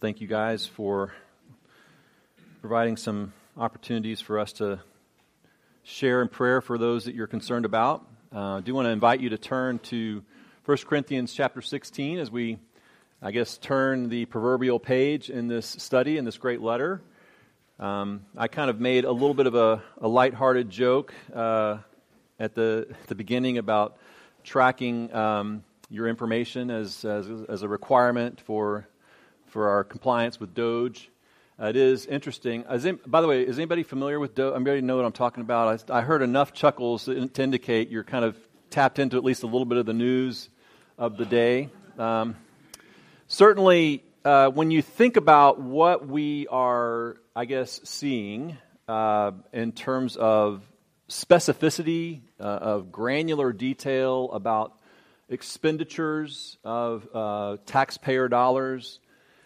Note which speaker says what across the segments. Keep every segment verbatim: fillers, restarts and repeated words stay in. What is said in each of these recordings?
Speaker 1: thank you guys for providing some opportunities for us to share in prayer for those that you're concerned about. Uh, I do want to invite you to turn to First Corinthians chapter sixteen as we, I guess, turn the proverbial page in this study, in this great letter. Um, I kind of made a little bit of a, a lighthearted joke uh, at the at the beginning about tracking um, your information as, as as a requirement for for our compliance with Doge. Uh, it is interesting. Is any, by the way, is anybody familiar with Doge? Anybody know what I'm talking about? I, I heard enough chuckles to indicate you're kind of tapped into at least a little bit of the news of the day. Um, certainly, uh, when you think about what we are, I guess, seeing uh, in terms of specificity, uh, of granular detail about expenditures of uh, taxpayer dollars,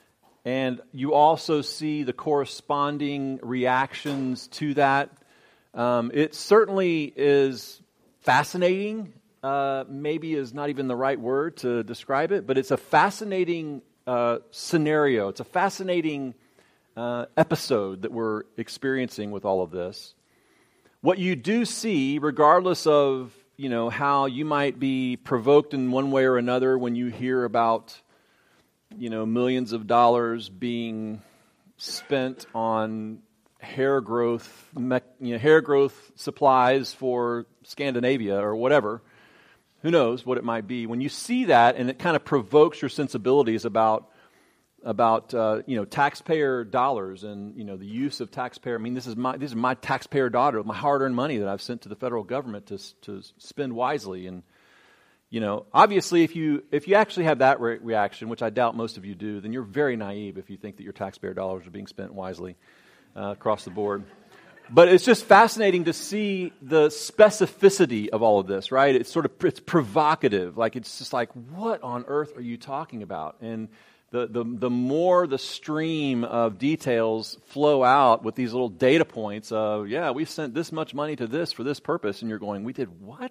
Speaker 1: and you also see the corresponding reactions to that. Um, it certainly is fascinating. Uh, maybe is not even the right word to describe it, but it's a fascinating uh, scenario. It's a fascinating uh, episode that we're experiencing with all of this. What you do see, regardless of you know how you might be provoked in one way or another when you hear about you know, millions of dollars being spent on hair growth, me- you know, hair growth supplies for Scandinavia or whatever. Who knows what it might be? When you see that, and it kind of provokes your sensibilities about about uh, you know taxpayer dollars and you know the use of taxpayer. I mean, this is my this is my taxpayer dollar, my hard-earned money that I've sent to the federal government to to spend wisely. And You know, obviously, if you if you actually have that re- reaction, which I doubt most of you do, then you're very naive if you think that your taxpayer dollars are being spent wisely uh, across the board. But it's just fascinating to see the specificity of all of this, right? It's sort of it's provocative. Like it's just like, what on earth are you talking about? And the the the more the stream of details flow out with these little data points of, yeah, we sent this much money to this for this purpose, and you're going, we did what?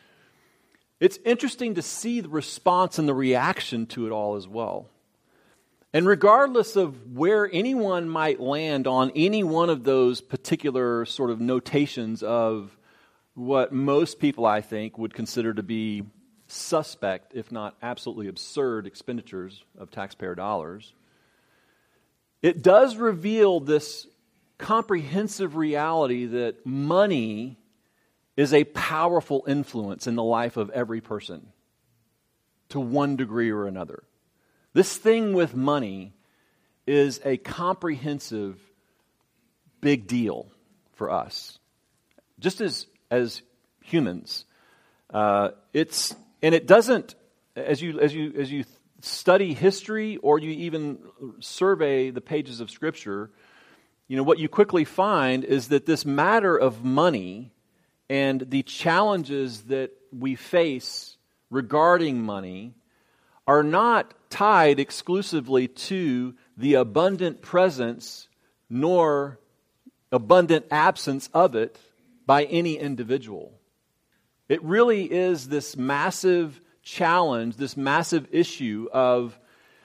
Speaker 1: It's interesting to see the response and the reaction to it all as well. And regardless of where anyone might land on any one of those particular sort of notations of what most people, I think, would consider to be suspect, if not absolutely absurd, expenditures of taxpayer dollars, it does reveal this comprehensive reality that money is a powerful influence in the life of every person to one degree or another. This thing with money is a comprehensive big deal for us. Just as as humans. Uh, it's and it doesn't as you as you as you study history or you even survey the pages of Scripture, you know, what you quickly find is that this matter of money and the challenges that we face regarding money are not tied exclusively to the abundant presence nor abundant absence of it by any individual. It really is this massive challenge, this massive issue of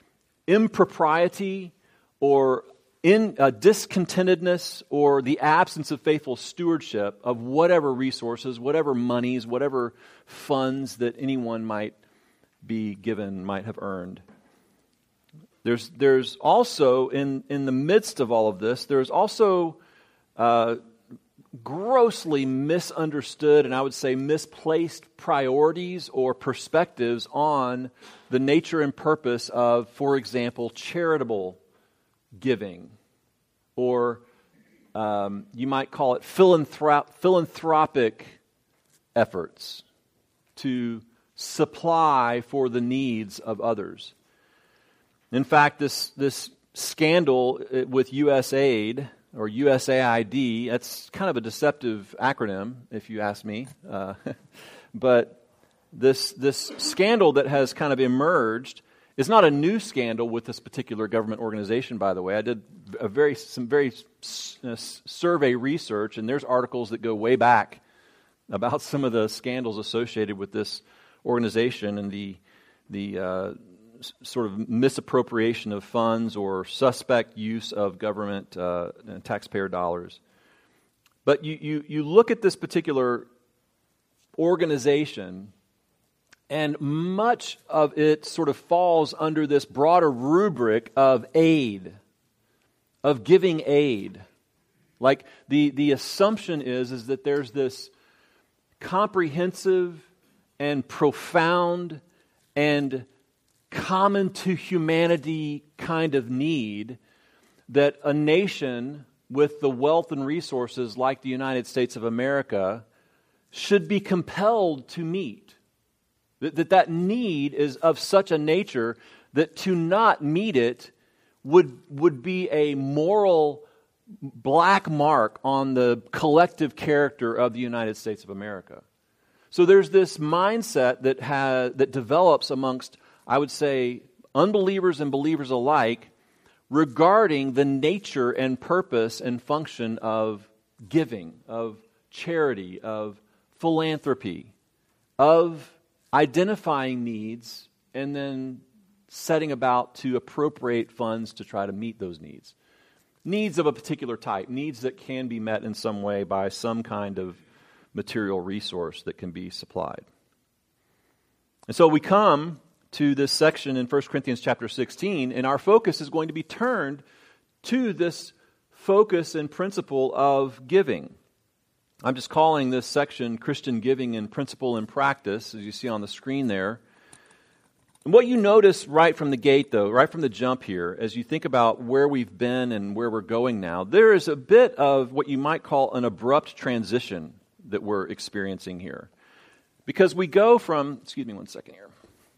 Speaker 1: impropriety or in uh, discontentedness or the absence of faithful stewardship of whatever resources, whatever monies, whatever funds that anyone might be given, might have earned. There's there's also, in, in the midst of all of this, there's also uh, grossly misunderstood and I would say misplaced priorities or perspectives on the nature and purpose of, for example, charitable giving, or um, you might call it philanthrop- philanthropic efforts to supply for the needs of others. In fact, this this scandal with U S A I D or U S A I D, that's kind of a deceptive acronym, if you ask me. Uh, but this this scandal that has kind of emerged is not a new scandal with this particular government organization, by the way. I did a very some very uh, survey research, and there's articles that go way back about some of the scandals associated with this organization and the the uh, s- sort of misappropriation of funds or suspect use of government uh, and taxpayer dollars. But you, you, you look at this particular organization, and much of it sort of falls under this broader rubric of aid, of giving aid. Like the, the assumption is, is that there's this comprehensive and profound and common to humanity kind of need that a nation with the wealth and resources like the United States of America should be compelled to meet. That, that that need is of such a nature that to not meet it would, would be a moral black mark on the collective character of the United States of America. So there's this mindset that has, that develops amongst, I would say, unbelievers and believers alike regarding the nature and purpose and function of giving, of charity, of philanthropy, of identifying needs and then setting about to appropriate funds to try to meet those needs. Needs of a particular type, needs that can be met in some way by some kind of material resource that can be supplied. And so we come to this section in First Corinthians chapter sixteen, and our focus is going to be turned to this focus and principle of giving. I'm just calling this section Christian Giving in Principle and Practice, as you see on the screen there. And what you notice right from the gate, though, right from the jump here, as you think about where we've been and where we're going now, there is a bit of what you might call an abrupt transition that we're experiencing here. Because we go from, excuse me one second here,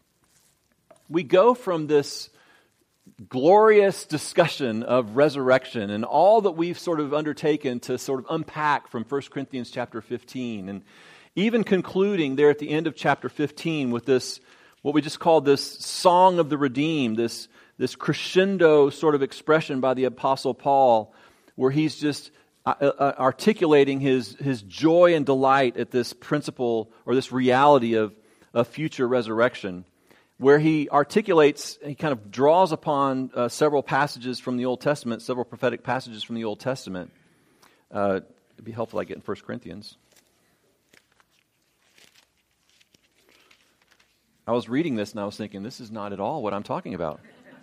Speaker 1: we go from this glorious discussion of resurrection and all that we've sort of undertaken to sort of unpack from First Corinthians chapter fifteen, and even concluding there at the end of chapter fifteen with this, what we just called this song of the redeemed, this, this crescendo sort of expression by the Apostle Paul, where he's just uh, uh, articulating his, his joy and delight at this principle or this reality of, of future resurrection, where he articulates, he kind of draws upon uh, several passages from the Old Testament, several prophetic passages from the Old Testament. Uh, it'd be helpful I get in First Corinthians. I was reading this and I was thinking, this is not at all what I'm talking about.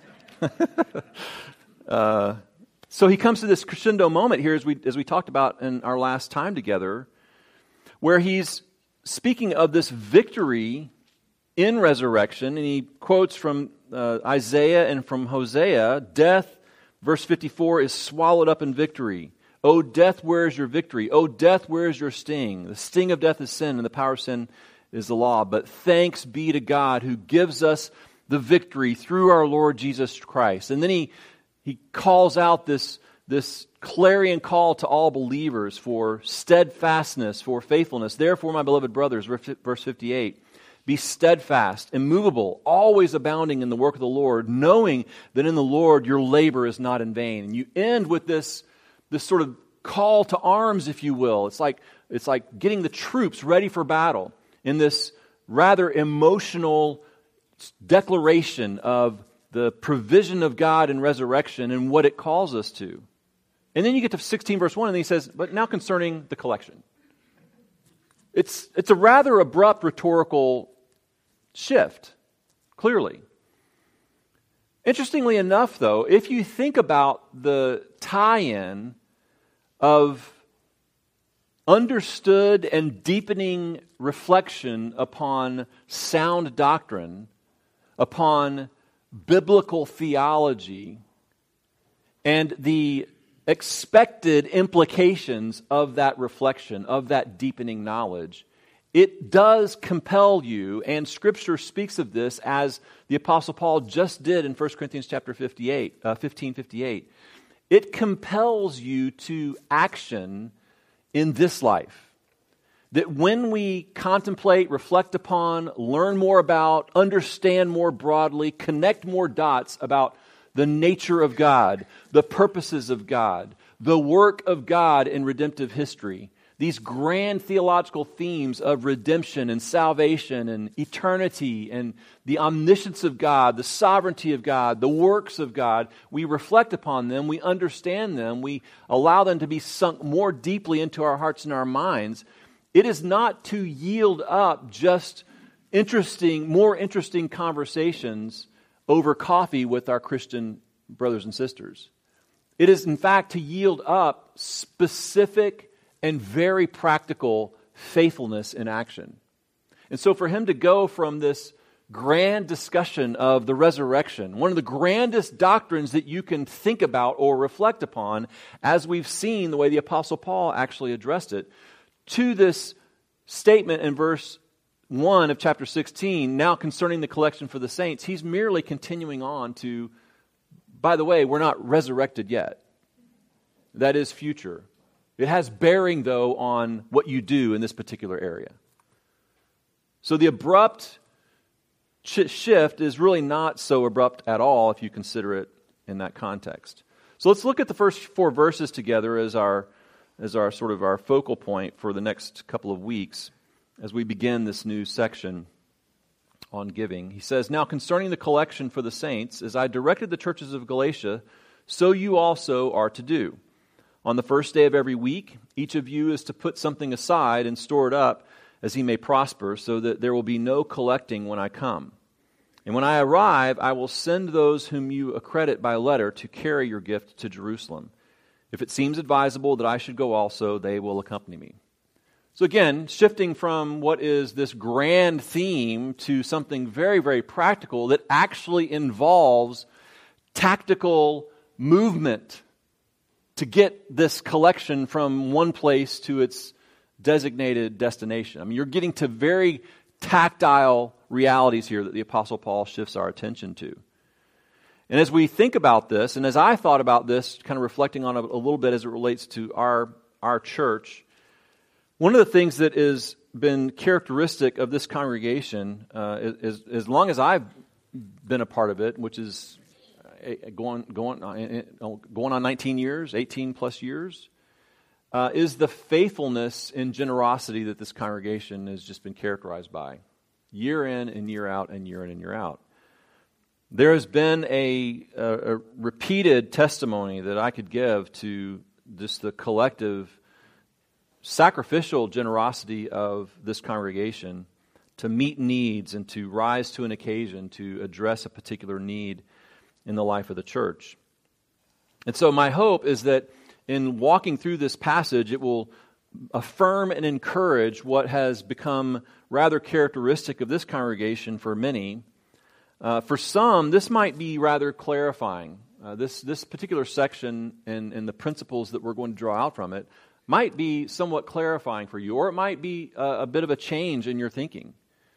Speaker 1: uh, so he comes to this crescendo moment here, as we as we talked about in our last time together, where he's speaking of this victory in resurrection, and he quotes from uh, Isaiah and from Hosea, death, verse fifty-four, is swallowed up in victory. O death, where is your victory? O death, where is your sting? The sting of death is sin, and the power of sin is the law. But thanks be to God who gives us the victory through our Lord Jesus Christ. And then he he calls out this, this clarion call to all believers for steadfastness, for faithfulness. Therefore, my beloved brothers, verse fifty-eight, be steadfast, immovable, always abounding in the work of the Lord, knowing that in the Lord your labor is not in vain. And you end with this, this sort of call to arms, if you will. It's like, it's like getting the troops ready for battle in this rather emotional declaration of the provision of God in resurrection and what it calls us to. And then you get to sixteen verse one, and he says, but now concerning the collection. It's, it's a rather abrupt rhetorical shift, clearly. Interestingly enough, though, if you think about the tie-in of understood and deepening reflection upon sound doctrine, upon biblical theology, and the expected implications of that reflection, of that deepening knowledge, it does compel you, and Scripture speaks of this as the Apostle Paul just did in First Corinthians chapter fifty-eight, uh, fifteen fifty-eight. It compels you to action in this life. That when we contemplate, reflect upon, learn more about, understand more broadly, connect more dots about the nature of God, the purposes of God, the work of God in redemptive history, these grand theological themes of redemption and salvation and eternity and the omniscience of God, the sovereignty of God, the works of God, we reflect upon them, we understand them, we allow them to be sunk more deeply into our hearts and our minds. It is not to yield up just interesting, more interesting conversations over coffee with our Christian brothers and sisters. It is, in fact, to yield up specific and very practical faithfulness in action. And so for him to go from this grand discussion of the resurrection, one of the grandest doctrines that you can think about or reflect upon, as we've seen the way the Apostle Paul actually addressed it, to this statement in verse one of chapter sixteen, now concerning the collection for the saints, he's merely continuing on to, by the way, we're not resurrected yet. That is future. It has bearing, though, on what you do in this particular area. So the abrupt ch- shift is really not so abrupt at all if you consider it in that context. So let's look at the first four verses together as our as our sort of our focal point for the next couple of weeks as we begin this new section on giving. He says, "Now concerning the collection for the saints, as I directed the churches of Galatia, so you also are to do. On the first day of every week, each of you is to put something aside and store it up as he may prosper, so that there will be no collecting when I come. And when I arrive, I will send those whom you accredit by letter to carry your gift to Jerusalem. If it seems advisable that I should go also, they will accompany me." So again, shifting from what is this grand theme to something very, very practical that actually involves tactical movement to get this collection from one place to its designated destination. I mean, you're getting to very tactile realities here that the Apostle Paul shifts our attention to. And as we think about this, and as I thought about this, kind of reflecting on it a little bit as it relates to our, our church, one of the things that has been characteristic of this congregation, uh, is, is as long as I've been a part of it, which is Going going going on nineteen years, eighteen plus years, uh, is the faithfulness and generosity that this congregation has just been characterized by, year in and year out and year in and year out. There has been a, a, a repeated testimony that I could give to just the collective sacrificial generosity of this congregation to meet needs and to rise to an occasion to address a particular need in the life of the church. And so my hope is that in walking through this passage, it will affirm and encourage what has become rather characteristic of this congregation for many. Uh, for some, this might be rather clarifying. Uh, this, this particular section and, and the principles that we're going to draw out from it might be somewhat clarifying for you, or it might be a, a bit of a change in your thinking.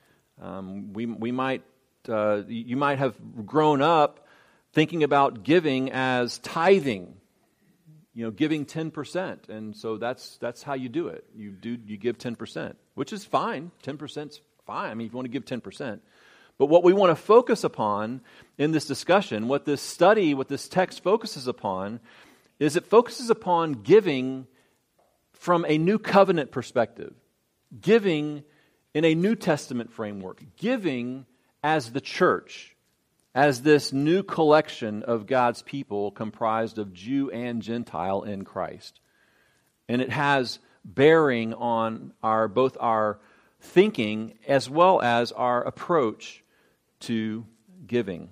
Speaker 1: Um, we, we might, uh, you might have grown up thinking about giving as tithing, you know, giving ten percent. And so that's that's how you do it. You do you give ten percent, which is fine. ten percent's fine. I mean, if you want to give ten percent. But what we want to focus upon in this discussion, what this study, what this text focuses upon, is it focuses upon giving from a new covenant perspective, giving in a New Testament framework, giving as the church, as this new collection of God's people comprised of Jew and Gentile in Christ. And it has bearing on our both our thinking as well as our approach to giving.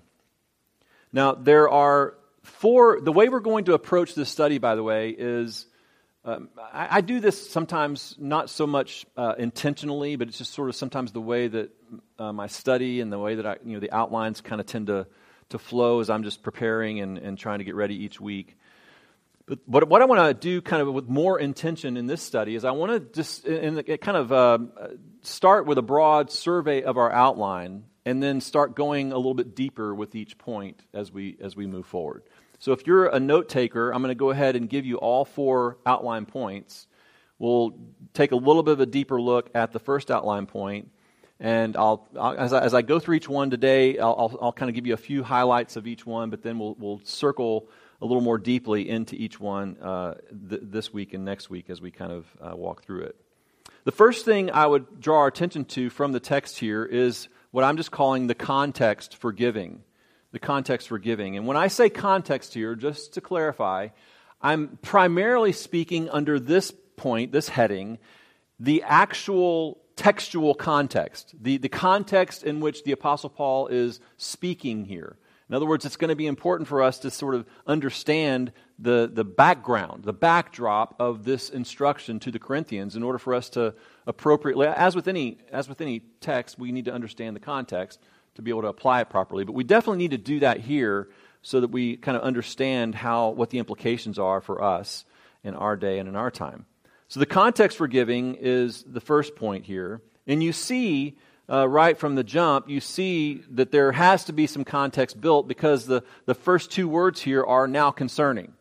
Speaker 1: Now, there are four, the way we're going to approach this study, by the way, is Um, I, I do this sometimes not so much uh, intentionally, but it's just sort of sometimes the way that um, I study and the way that I, you know, the outlines kind of tend to to flow as I'm just preparing and, and trying to get ready each week. But, but what I want to do kind of with more intention in this study is I want to just in the, kind of uh, start with a broad survey of our outline and then start going a little bit deeper with each point as we as we move forward. So if you're a note taker, I'm going to go ahead and give you all four outline points. We'll take a little bit of a deeper look at the first outline point, And I'll, I'll as, I, as I go through each one today, I'll, I'll, I'll kind of give you a few highlights of each one, but then we'll, we'll circle a little more deeply into each one uh, th- this week and next week as we kind of uh, walk through it. The first thing I would draw our attention to from the text here is what I'm just calling the context for giving. The context for giving. And when I say context here, just to clarify, I'm primarily speaking under this point, this heading, the actual textual context, the, the context in which the Apostle Paul is speaking here. In other words, it's going to be important for us to sort of understand the, the background, the backdrop of this instruction to the Corinthians in order for us to appropriately, as with any as with any text, we need to understand the context to be able to apply it properly. But we definitely need to do that here so that we kind of understand how what the implications are for us in our day and in our time. So the context for giving is the first point here. And you see, uh, right from the jump, you see that there has to be some context built because the, the first two words here are now concerning.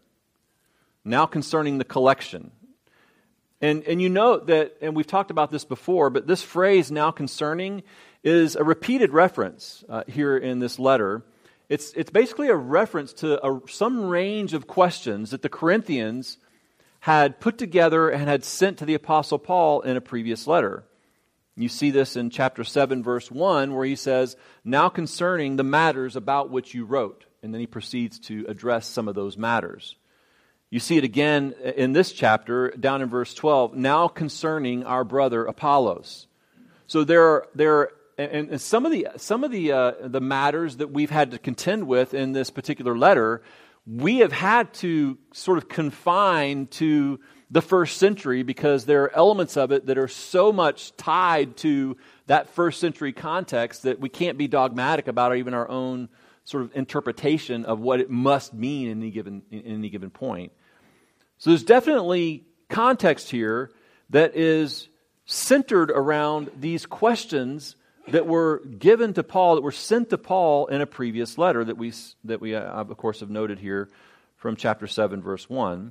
Speaker 1: Now concerning the collection. And, and you note that, and we've talked about this before, but this phrase, now concerning, is a repeated reference uh, here in this letter. It's, it's basically a reference to a, some range of questions that the Corinthians had put together and had sent to the Apostle Paul in a previous letter. You see this in chapter seven, verse one, where he says, now concerning the matters about which you wrote. And then he proceeds to address some of those matters. You see it again in this chapter, down in verse twelve, now concerning our brother Apollos. So there are, there are, and, and some of the some of the uh, the matters that we've had to contend with in this particular letter, we have had to sort of confine to the first century because there are elements of it that are so much tied to that first century context that we can't be dogmatic about even our own sort of interpretation of what it must mean in any given in any given point. So there's definitely context here that is centered around these questions that were given to Paul, that were sent to Paul in a previous letter that we, that we uh, of course, have noted here from chapter seven, verse one,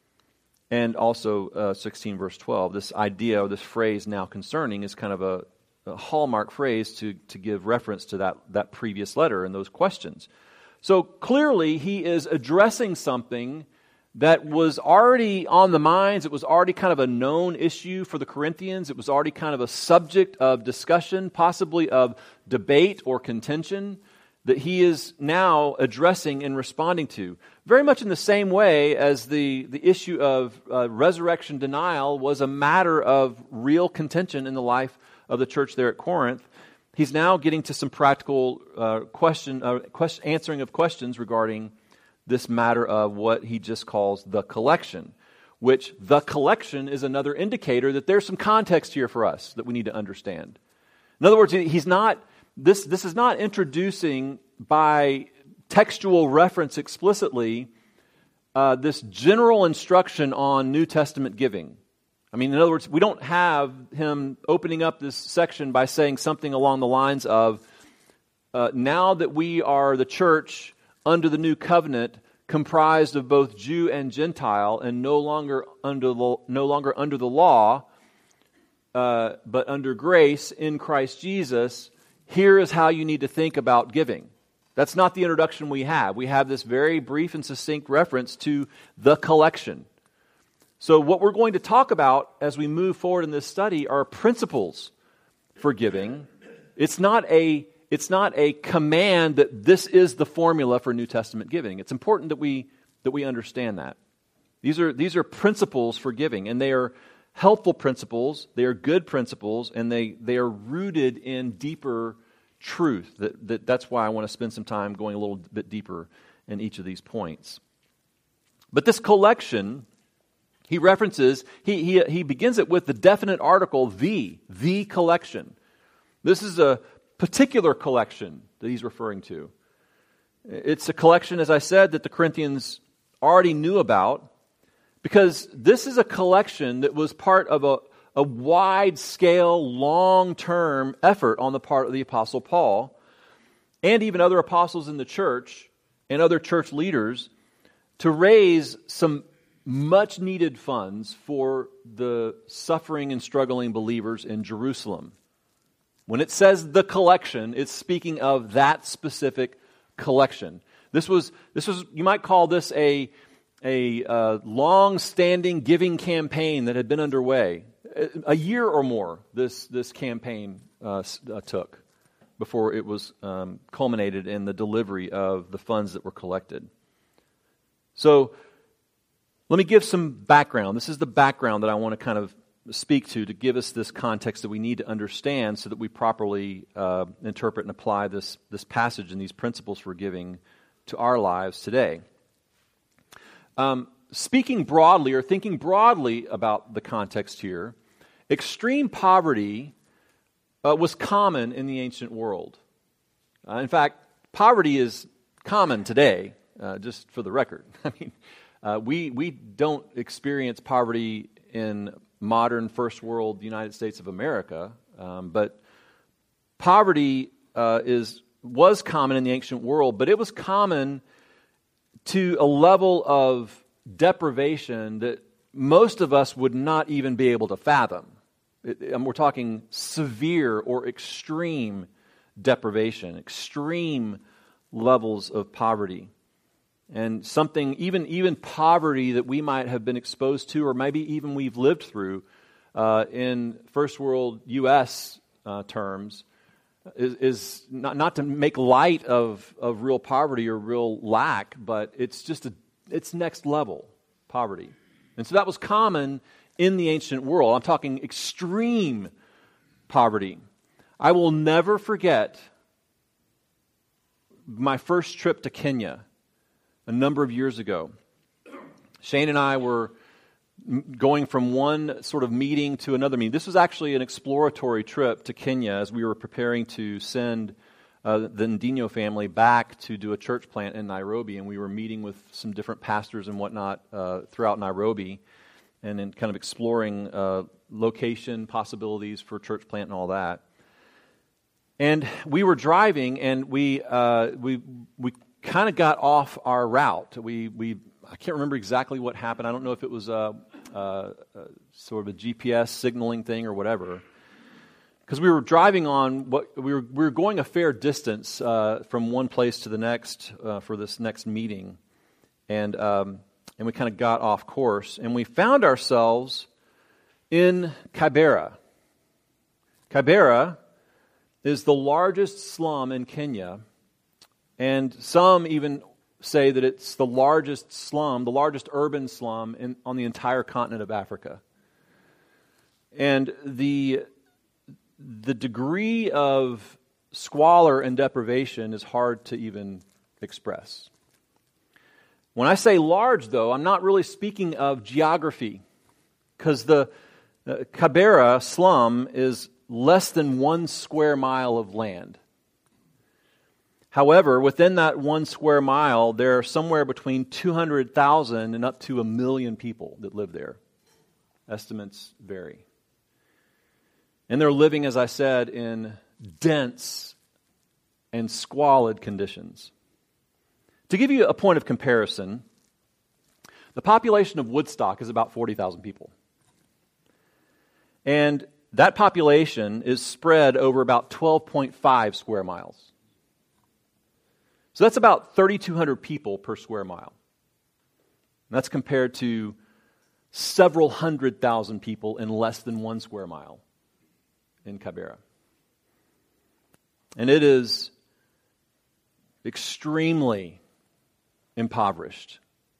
Speaker 1: and also uh, sixteen, verse twelve. This idea, or this phrase, now concerning, is kind of a, a hallmark phrase to, to give reference to that, that previous letter and those questions. So clearly, he is addressing something that was already on the minds. It was already kind of a known issue for the Corinthians. It was already kind of a subject of discussion, possibly of debate or contention, that he is now addressing and responding to. Very much in the same way as the, the issue of uh, resurrection denial was a matter of real contention in the life of the church there at Corinth. He's now getting to some practical uh, question, uh, question, answering of questions regarding this matter of what he just calls the collection, which the collection is another indicator that there's some context here for us that we need to understand. In other words, he's not this this is not introducing by textual reference explicitly uh, this general instruction on New Testament giving. I mean, in other words, we don't have him opening up this section by saying something along the lines of, uh, now that we are the church under the new covenant, comprised of both Jew and Gentile, and no longer under the, no longer under the law, uh, but under grace in Christ Jesus, here is how you need to think about giving. That's not the introduction we have. We have this very brief and succinct reference to the collection. So what we're going to talk about as we move forward in this study are principles for giving. It's not a It's not a command that this is the formula for New Testament giving. It's important that we that we understand that. These are these are principles for giving, and they are helpful principles, they are good principles, and they, they are rooted in deeper truth. That, that that's why I want to spend some time going a little bit deeper in each of these points. But this collection, he references, he he he begins it with the definite article, the, the collection. This is a particular collection that he's referring to. It's a collection, as I said, that the Corinthians already knew about, because this is a collection that was part of a, a wide-scale, long-term effort on the part of the Apostle Paul, and even other apostles in the church and other church leaders, to raise some much-needed funds for the suffering and struggling believers in Jerusalem. When it says the collection, it's speaking of that specific collection. This was, this was, you might call this a, a uh, long-standing giving campaign that had been underway. A year or more, this, this campaign uh, uh, took before it was um, culminated in the delivery of the funds that were collected. So, let me give some background. This is the background that I want to kind of speak to to give us this context that we need to understand so that we properly uh, interpret and apply this, this passage and these principles for giving to our lives today. Um, speaking broadly or thinking broadly about the context here, extreme poverty uh, was common in the ancient world. Uh, in fact, poverty is common today, uh, just for the record. I mean, uh, we we don't experience poverty in modern first world United States of America, um, but poverty uh, is was common in the ancient world, but it was common to a level of deprivation that most of us would not even be able to fathom. It, and we're talking severe or extreme deprivation, extreme levels of poverty. And something, even even poverty that we might have been exposed to, or maybe even we've lived through uh, in first world U S uh, terms, is, is not, not to make light of, of real poverty or real lack, but it's just a, it's next level poverty. And so that was common in the ancient world. I'm talking extreme poverty. I will never forget my first trip to Kenya a number of years ago. Shane and I were going from one sort of meeting to another meeting. This was actually an exploratory trip to Kenya as we were preparing to send uh, the Ndinyo family back to do a church plant in Nairobi, and we were meeting with some different pastors and whatnot uh, throughout Nairobi, and then kind of exploring uh, location possibilities for church plant and all that. And we were driving, and we uh, we we kind of got off our route. We we I can't remember exactly what happened. I don't know if it was a, a, a sort of a G P S signaling thing or whatever. Because we were driving on what we were we were going a fair distance uh, from one place to the next uh, for this next meeting, and um, and we kind of got off course, and we found ourselves in Kibera. Kibera is the largest slum in Kenya, and some even say that it's the largest slum, the largest urban slum in, on the entire continent of Africa. And the the degree of squalor and deprivation is hard to even express. When I say large, though, I'm not really speaking of geography, because the uh, Kibera slum is less than one square mile of land. However, within that one square mile, there are somewhere between two hundred thousand and up to a million people that live there. Estimates vary. And they're living, as I said, in dense and squalid conditions. To give you a point of comparison, the population of Woodstock is about forty thousand people. And that population is spread over about twelve point five square miles. So that's about three thousand two hundred people per square mile. And that's compared to several hundred thousand people in less than one square mile in Kibera. And it is extremely impoverished.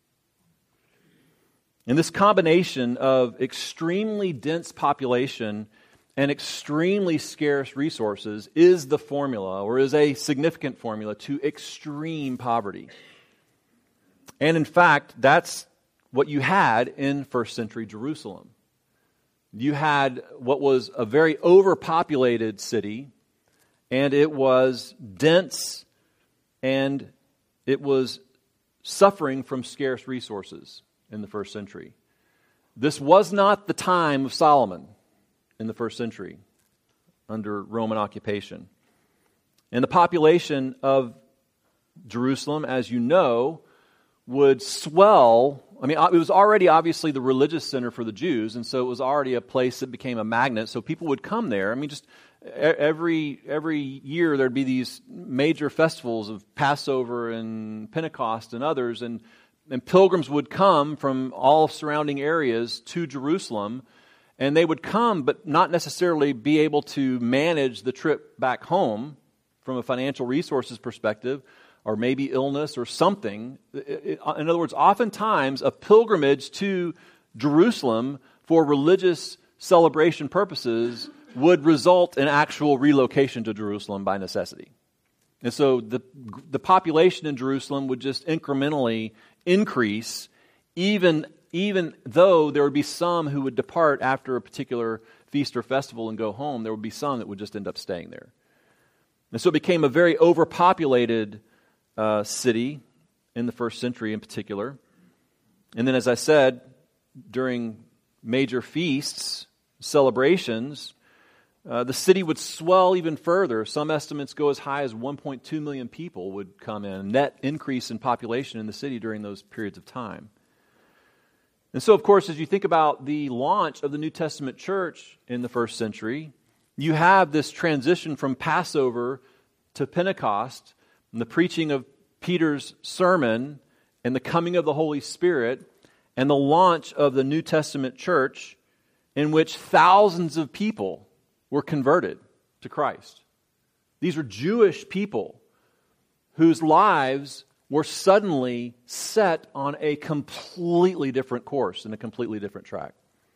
Speaker 1: And this combination of extremely dense population and extremely scarce resources is the formula, or is a significant formula, to extreme poverty. And in fact, that's what you had in first century Jerusalem. You had what was a very overpopulated city, and it was dense, and it was suffering from scarce resources in the first century. This was not the time of Solomon in the first century under Roman occupation. And the population of Jerusalem, as you know, would swell. I mean, it was already obviously the religious center for the Jews, and so it was already a place that became a magnet, so people would come there. I mean, just every every year there'd be these major festivals of Passover and Pentecost and others, and, and pilgrims would come from all surrounding areas to Jerusalem, and they would come but not necessarily be able to manage the trip back home from a financial resources perspective, or maybe illness or something. In other words, oftentimes a pilgrimage to Jerusalem for religious celebration purposes would result in actual relocation to Jerusalem by necessity. And so the the population in Jerusalem would just incrementally increase, even, even though there would be some who would depart after a particular feast or festival and go home. There would be some that would just end up staying there. And so it became a very overpopulated uh, city in the first century in particular. And then, as I said, during major feasts, celebrations, Uh, the city would swell even further. Some estimates go as high as one point two million people would come in, net increase in population in the city during those periods of time. And so, of course, as you think about the launch of the New Testament church in the first century, you have this transition from Passover to Pentecost, and the preaching of Peter's sermon, and the coming of the Holy Spirit, and the launch of the New Testament church, in which thousands of people were converted to Christ. These were Jewish people whose lives were suddenly set on a completely different course and a completely different track.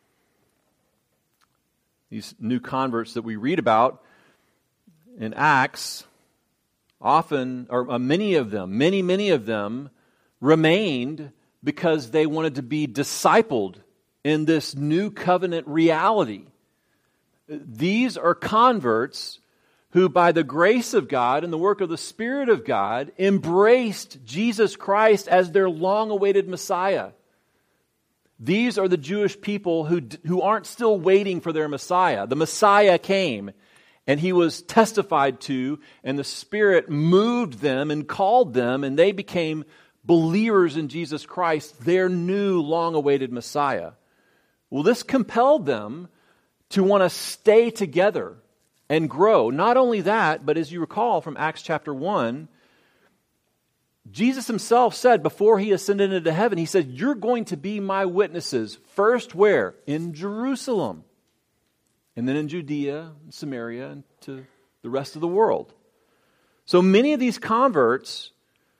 Speaker 1: These new converts that we read about in Acts, often, or many of them, many, many of them remained because they wanted to be discipled in this new covenant reality. These are converts who, by the grace of God and the work of the Spirit of God, embraced Jesus Christ as their long-awaited Messiah. These are the Jewish people who, who aren't still waiting for their Messiah. The Messiah came, and He was testified to, and the Spirit moved them and called them, and they became believers in Jesus Christ, their new long-awaited Messiah. Well, this compelled them to want to stay together and grow. Not only that, but as you recall from Acts chapter one, Jesus Himself said before He ascended into heaven, He said, "You're going to be my witnesses." First where? In Jerusalem. And then in Judea, and Samaria, and to the rest of the world. So many of these converts,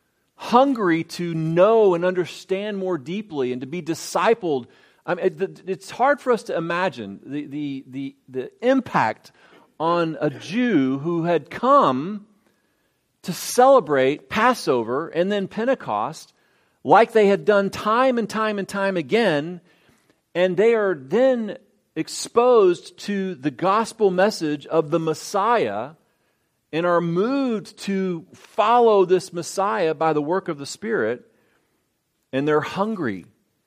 Speaker 1: hungry to know and understand more deeply and to be discipled. I mean, it's hard for us to imagine the, the, the, the impact on a Jew who had come to celebrate Passover and then Pentecost like they had done time and time and time again, and they are then exposed to the gospel message of the Messiah and are moved to follow this Messiah by the work of the Spirit, and they're hungry.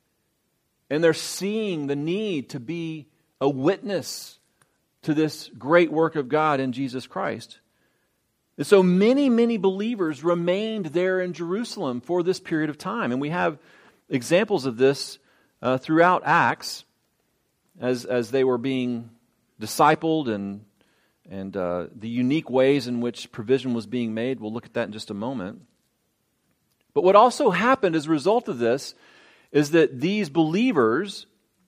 Speaker 1: And they're seeing the need to be a witness to this great work of God in Jesus Christ. And so many, many believers remained there in Jerusalem for this period of time. And we have examples of this uh, throughout Acts as, as they were being discipled and, and uh, the unique ways in which provision was being made. We'll look at that in just a moment. But what also happened as a result of this is that these believers,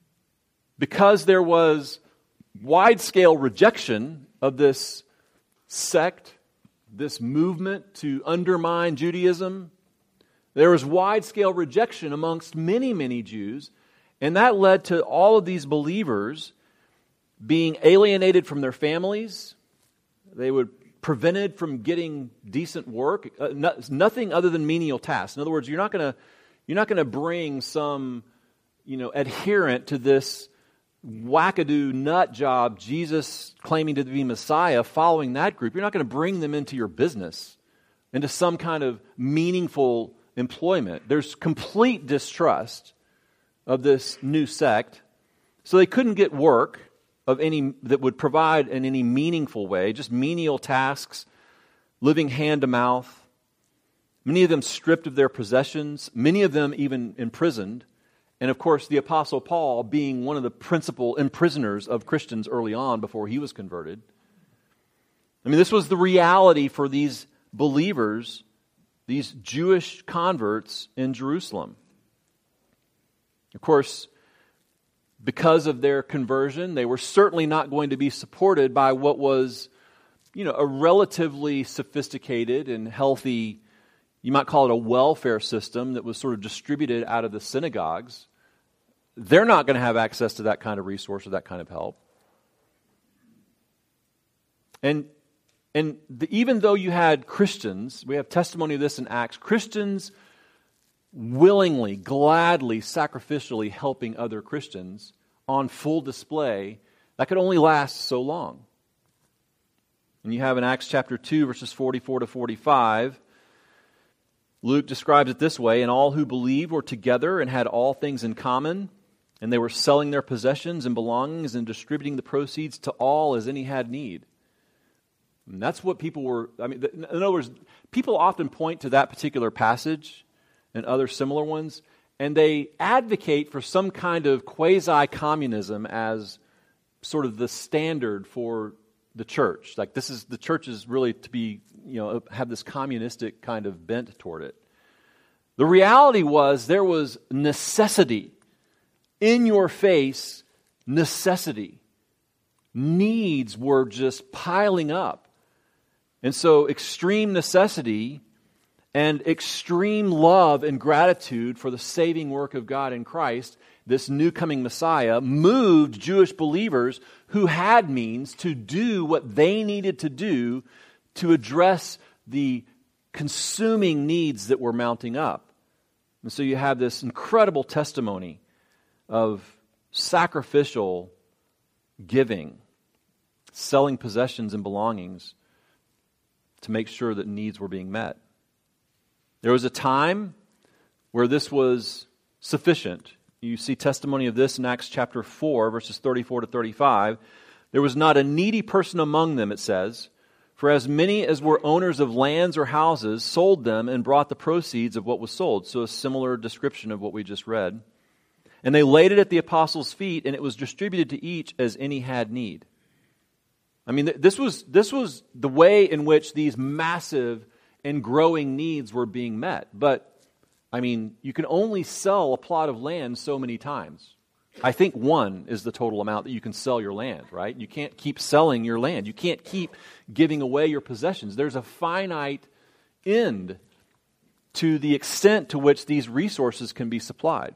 Speaker 1: because there was wide-scale rejection of this sect, this movement to undermine Judaism, there was wide-scale rejection amongst many, many Jews, and that led to all of these believers being alienated from their families. They were prevented from getting decent work, uh, no, nothing other than menial tasks. In other words, you're not going to You're not going to bring some, you know, adherent to this wackadoo nut job, Jesus claiming to be Messiah, following that group. You're not going to bring them into your business, into some kind of meaningful employment. There's complete distrust of this new sect. So they couldn't get work of any that would provide in any meaningful way, just menial tasks, living hand to mouth. Many of them stripped of their possessions, many of them even imprisoned. And of course, the Apostle Paul being one of the principal imprisoners of Christians early on before he was converted. I mean, this was the reality for these believers, these Jewish converts in Jerusalem. Of course, because of their conversion, they were certainly not going to be supported by what was, you know, a relatively sophisticated and healthy, you might call it a welfare system that was sort of distributed out of the synagogues. They're not going to have access to that kind of resource or that kind of help. And and the, even though you had Christians, we have testimony of this in Acts, Christians willingly, gladly, sacrificially helping other Christians on full display, that could only last so long. And you have in Acts chapter two, verses forty-four to forty-five, Luke describes it this way, and all who believed were together and had all things in common, and they were selling their possessions and belongings and distributing the proceeds to all as any had need. And that's what people were, I mean, in other words, people often point to that particular passage and other similar ones, and they advocate for some kind of quasi-communism as sort of the standard for the church. Like this is, the church is really to be, you know, have this communistic kind of bent toward it. The reality was there was necessity, in your face necessity. Needs were just piling up. And so extreme necessity and extreme love and gratitude for the saving work of God in Christ, this new coming Messiah, moved Jewish believers who had means to do what they needed to do to address the consuming needs that were mounting up. And so you have this incredible testimony of sacrificial giving, selling possessions and belongings to make sure that needs were being met. There was a time where this was sufficient. You see testimony of this in Acts chapter four, verses thirty-four to thirty-five. There was not a needy person among them, it says, for as many as were owners of lands or houses sold them and brought the proceeds of what was sold. So a similar description of what we just read. And they laid it at the apostles' feet, and it was distributed to each as any had need. I mean, this was this was the way in which these massive and growing needs were being met. But, I mean, you can only sell a plot of land so many times. I think one is the total amount that you can sell your land, right? You can't keep selling your land. You can't keep giving away your possessions. There's a finite end to the extent to which these resources can be supplied.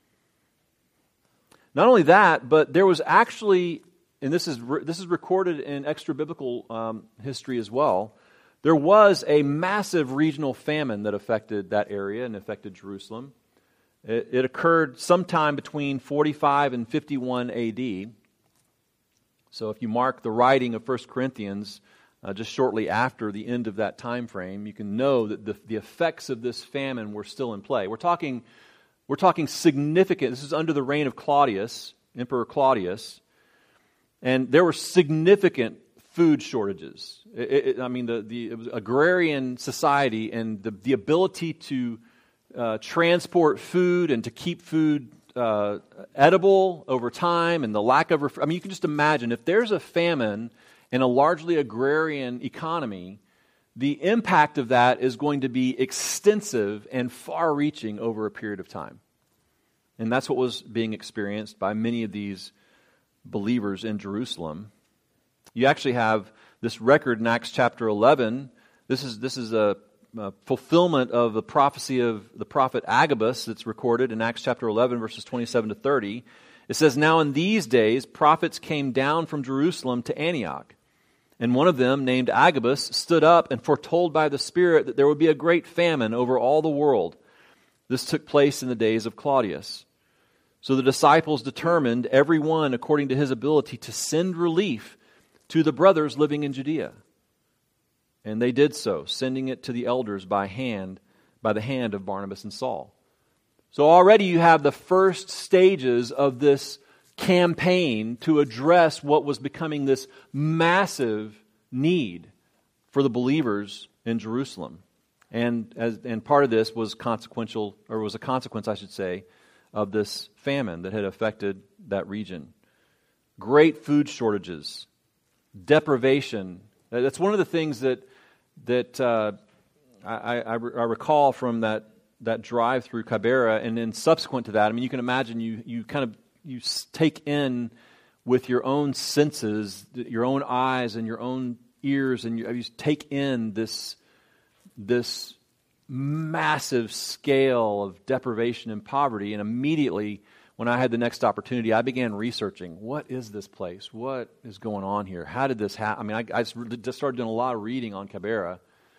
Speaker 1: Not only that, but there was actually, and this is re- this is recorded in extra-biblical um, history as well, there was a massive regional famine that affected that area and affected Jerusalem. It, it occurred sometime between forty-five and fifty-one A D. So if you mark the writing of First Corinthians uh, just shortly after the end of that time frame, you can know that the, the effects of this famine were still in play. We're talking, we're talking significant, this is under the reign of Claudius, Emperor Claudius, and there were significant food shortages. It, it, I mean, the, the it was agrarian society and the, the ability to uh, transport food and to keep food uh, edible over time and the lack of... Ref- I mean, you can just imagine if there's a famine in a largely agrarian economy, the impact of that is going to be extensive and far-reaching over a period of time. And that's what was being experienced by many of these believers in Jerusalem. You actually have this record in Acts chapter eleven. This is this is a, a fulfillment of the prophecy of the prophet Agabus that's recorded in Acts chapter eleven, verses twenty-seven to thirty. It says, "Now in these days prophets came down from Jerusalem to Antioch, and one of them, named Agabus, stood up and foretold by the Spirit that there would be a great famine over all the world. This took place in the days of Claudius. So the disciples determined, every one according to his ability, to send relief to the brothers living in Judea. And they did so, sending it to the elders by hand, by the hand of Barnabas and Saul." So already you have the first stages of this campaign to address what was becoming this massive need for the believers in Jerusalem. And as and part of this was consequential, or was a consequence, I should say, of this famine that had affected that region. Great food shortages, deprivation That's one of the things that that uh, I, I, I recall from that that drive through Kibera, and then subsequent to that, I mean, you can imagine you you kind of you take in with your own senses, your own eyes and your own ears, and you, you take in this this massive scale of deprivation and poverty, and immediately when I had the next opportunity, I began researching, what is this place? What is going on here? How did this happen? I mean, I, I just started doing a lot of reading on Kibera.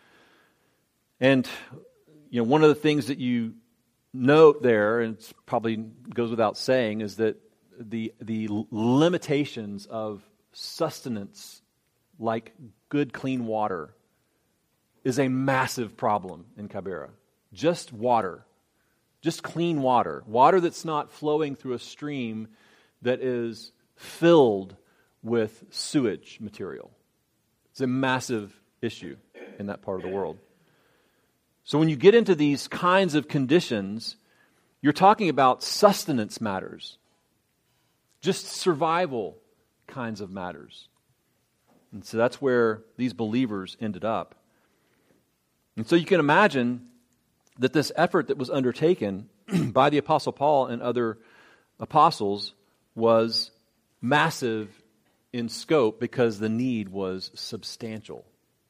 Speaker 1: And, you know, one of the things that you note there, and it probably goes without saying, is that the the limitations of sustenance, like good, clean water, is a massive problem in Kibera. Just water. Just clean water. Water that's not flowing through a stream that is filled with sewage material. It's a massive issue in that part of the world. So when you get into these kinds of conditions, you're talking about sustenance matters. Just survival kinds of matters. And so that's where these believers ended up. And so you can imagine that this effort that was undertaken by the Apostle Paul and other apostles was massive in scope because the need was substantial.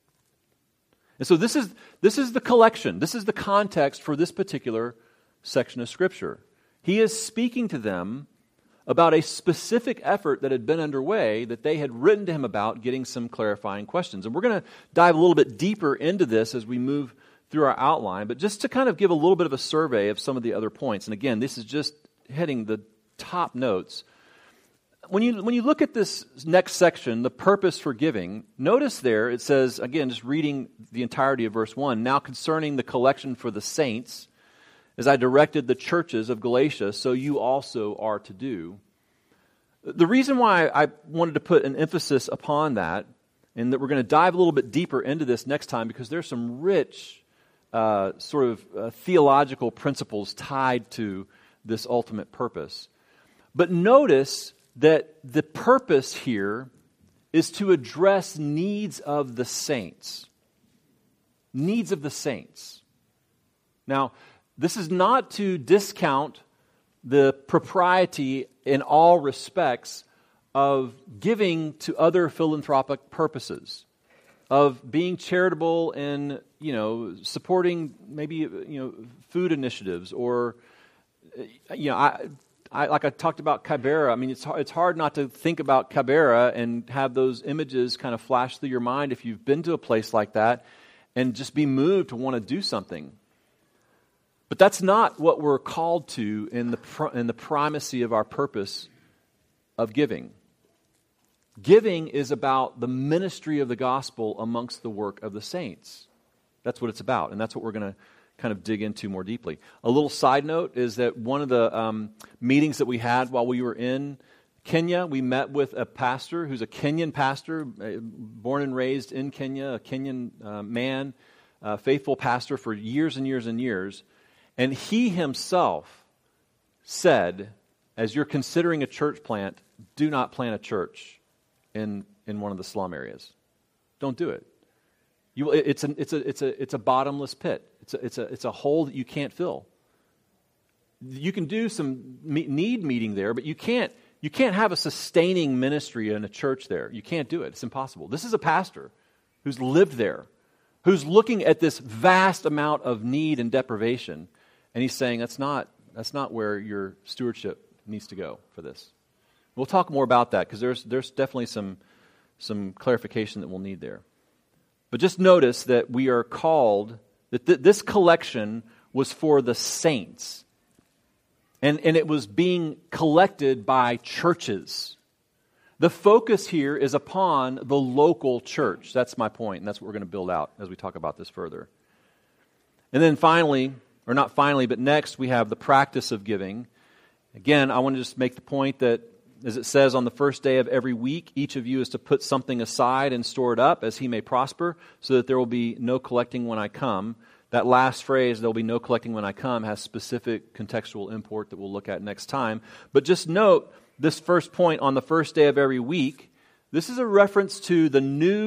Speaker 1: And so this is this is the collection, this is the context for this particular section of Scripture. He is speaking to them about a specific effort that had been underway that they had written to him about, getting some clarifying questions. And we're going to dive a little bit deeper into this as we move through our outline, but just to kind of give a little bit of a survey of some of the other points. And again, this is just hitting the top notes. When you when you look at this next section, the purpose for giving, notice there it says, again, just reading the entirety of verse one, now concerning the collection for the saints, as I directed the churches of Galatia, so you also are to do. The reason why I wanted to put an emphasis upon that, and that we're going to dive a little bit deeper into this next time, because there's some rich uh, sort of uh, theological principles tied to this ultimate purpose. But notice that the purpose here is to address needs of the saints. Needs of the saints. Now, this is not to discount the propriety in all respects of giving to other philanthropic purposes, of being charitable in, you know, supporting maybe, you know, food initiatives, or, you know, I, I like I talked about Kibera. I mean, it's it's hard not to think about Kibera and have those images kind of flash through your mind if you've been to a place like that, and just be moved to want to do something. But that's not what we're called to in the in the primacy of our purpose of giving. Giving is about the ministry of the gospel amongst the work of the saints. That's what it's about, and that's what we're going to kind of dig into more deeply. A little side note is that one of the um, meetings that we had while we were in Kenya, we met with a pastor who's a Kenyan pastor, born and raised in Kenya, a Kenyan uh, man, a faithful pastor for years and years and years. And he himself said, as you're considering a church plant, do not plant a church in in one of the slum areas. Don't do it. You, it's a it's a it's a it's a bottomless pit. It's a it's a it's a hole that you can't fill. You can do some need meeting there, but you can't you can't have a sustaining ministry in a church there. You can't do it. It's impossible. This is a pastor who's lived there, who's looking at this vast amount of need and deprivation. And he's saying that's not that's not where your stewardship needs to go for this. We'll talk more about that because there's there's definitely some some clarification that we'll need there. But just notice that we are called, that th- this collection was for the saints. And, and it was being collected by churches. The focus here is upon the local church. That's my point, and that's what we're going to build out as we talk about this further. And then finally, or not finally, but next we have the practice of giving. Again, I want to just make the point that, as it says, on the first day of every week, each of you is to put something aside and store it up as he may prosper, so that there will be no collecting when I come. That last phrase, there will be no collecting when I come, has specific contextual import that we'll look at next time. But just note this first point, on the first day of every week, this is a reference to the new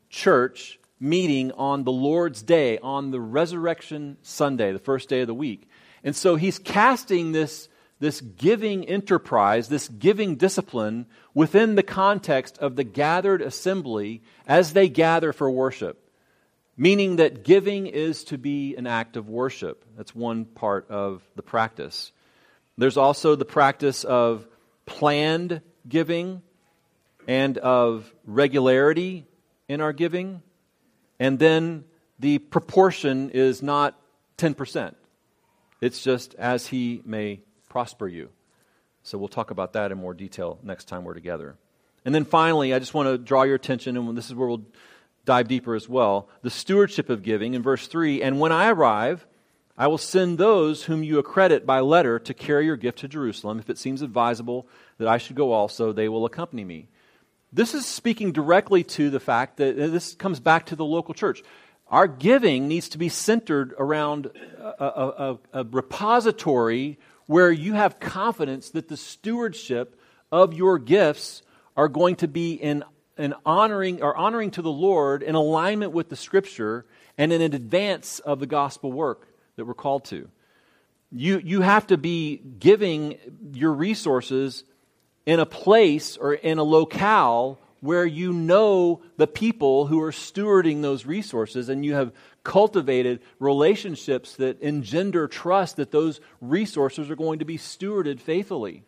Speaker 1: church meeting on the Lord's Day, on the Resurrection Sunday, the first day of the week. And so he's casting this, this giving enterprise, this giving discipline within the context of the gathered assembly as they gather for worship. Meaning that giving is to be an act of worship. That's one part of the practice. There's also the practice of planned giving and of regularity in our giving. And then the proportion is not ten percent. It's just as He may prosper you. So we'll talk about that in more detail next time we're together. And then finally, I just want to draw your attention, and this is where we'll dive deeper as well, the stewardship of giving in verse three. And when I arrive, I will send those whom you accredit by letter to carry your gift to Jerusalem. If it seems advisable that I should go also, they will accompany me. This is speaking directly to the fact that this comes back to the local church. Our giving needs to be centered around a, a, a, a repository where you have confidence that the stewardship of your gifts are going to be in, in honoring or honoring to the Lord in alignment with the Scripture and in advance of the gospel work that we're called to. You, you have to be giving your resources in a place or in a locale where you know the people who are stewarding those resources, and you have cultivated relationships that engender trust that those resources are going to be stewarded faithfully.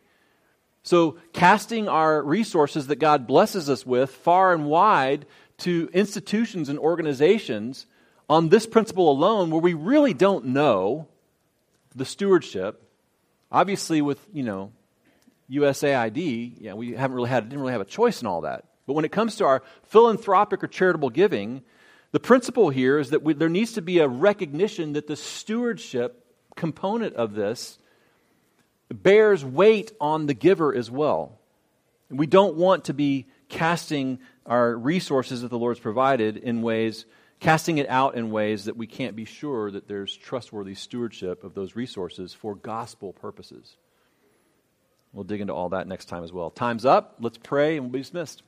Speaker 1: So casting our resources that God blesses us with far and wide to institutions and organizations on this principle alone, where we really don't know the stewardship. Obviously with, you know, U S A I D, yeah, we haven't really had, didn't really have a choice in all that. But when it comes to our philanthropic or charitable giving, the principle here is that we, there needs to be a recognition that the stewardship component of this bears weight on the giver as well. We don't want to be casting our resources that the Lord's provided in ways, casting it out in ways that we can't be sure that there's trustworthy stewardship of those resources for gospel purposes. We'll dig into all that next time as well. Time's up. Let's pray and we'll be dismissed.